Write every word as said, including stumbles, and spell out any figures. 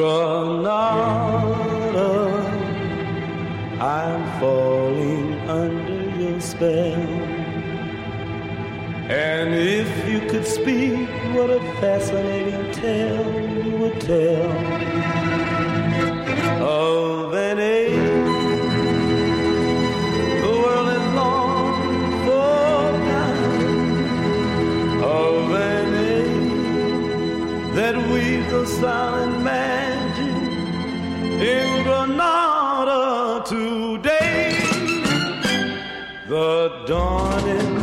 Granada, I'm falling under your spell. And if you could speak, what a fascinating tale you would tell of an age the world has long forgotten, of an age that weaves a silent magic in Granada today. The dawn is